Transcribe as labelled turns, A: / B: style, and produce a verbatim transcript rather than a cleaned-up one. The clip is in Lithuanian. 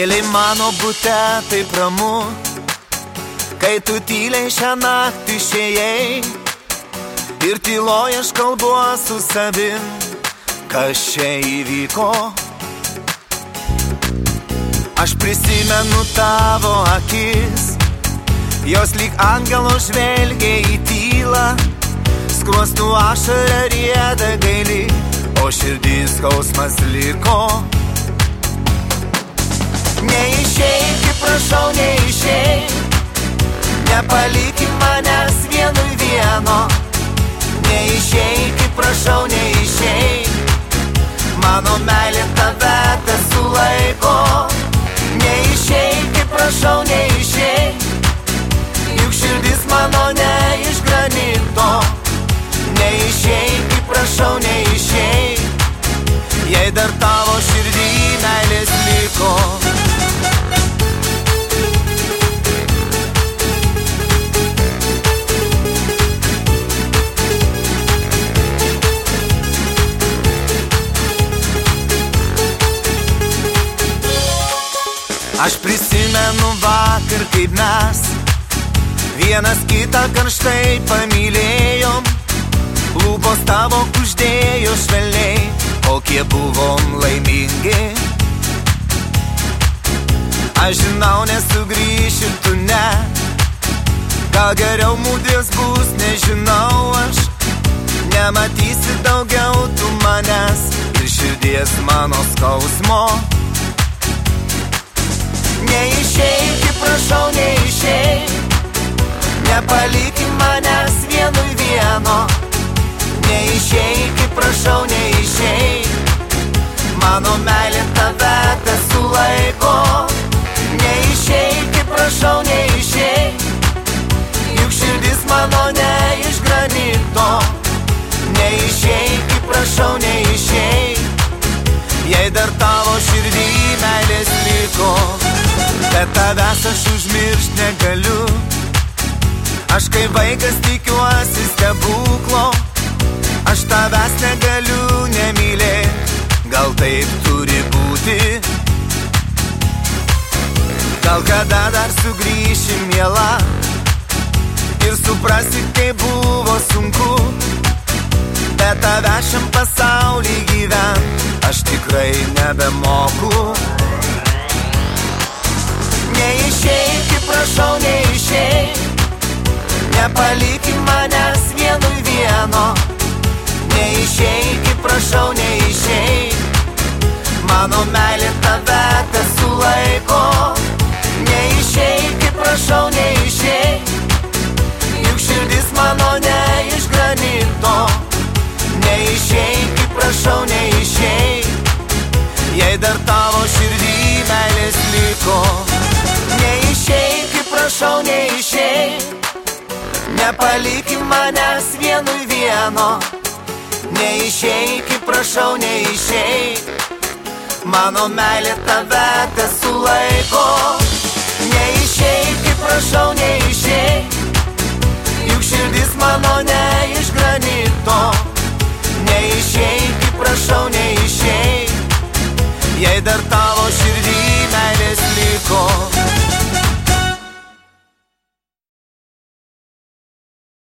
A: Tyliai mano bute taip ramu, kai tu tyliai šią naktį išėjai, ir tyloj aš kalbuo su savim, kas čia įvyko. Aš prisimenu tavo akis, jos lyg angelo žvelgia į tylą, skruostų ašara rieda gaili, o širdis skausmas liko. Neišeik, prašau, neišeik, nepalik manęs vienui vieno. Neišeik, prašau, neišeik, mano meilė tave tesulaiko. Neišeik, prašau, neišeik, juk širdis mano ne iš granito. Neišeik, prašau, neišeik, jei dar tavo širdį meilės liko. Aš prisimenu vakar, kaip mes vienas kitą karštai pamylėjom, lūpos tavo kuždėjo švelniai, kokie buvom laimingi. Aš žinau, nesugrįši tu ne, gal geriau mūdės bus, nežinau aš. Nematysi daugiau tu manęs ir širdies mano skausmo. Neišeik, prašau, neišeik, nepalik manęs vienui vieno. Neišeik, prašau, neišeik, mano meilė tave tesulaiko. Neišeik, prašau, neišeik, juk širdis mano ne iš granito. Neišeik, prašau, neišeik, jei dar tavo širdį meilės liko. Bet tavęs aš užmiršt negaliu, aš kaip vaikas tikiuosi stebuklo. Aš tavęs negaliu nemylėt, gal taip turi būti. Gal kada dar sugrįši, miela, ir suprasi, kaip buvo sunku. Bet tavęs šiam pasaulį gyvent aš tikrai nebemoku. Neišeik, prašau, neišeik, nepalik manęs vienui vieno. Neišeik, prašau, neišeik, mano meilė tave tesulaiko. Neišeik, prašau, neišeik, juk širdis mano ne iš granito. Neišeik, prašau, neišeik, jei dar tavo širdį meilės liko. Neišeik, prašau, neišeik, nepalik manęs vienui vieno. Neišeik, prašau, neišeik, mano meilė tave tesulaiko. Neišeik, prašau, neišeik, juk širdis mano ne iš granito. Neišeik, prašau, neišeik, jei dar tavo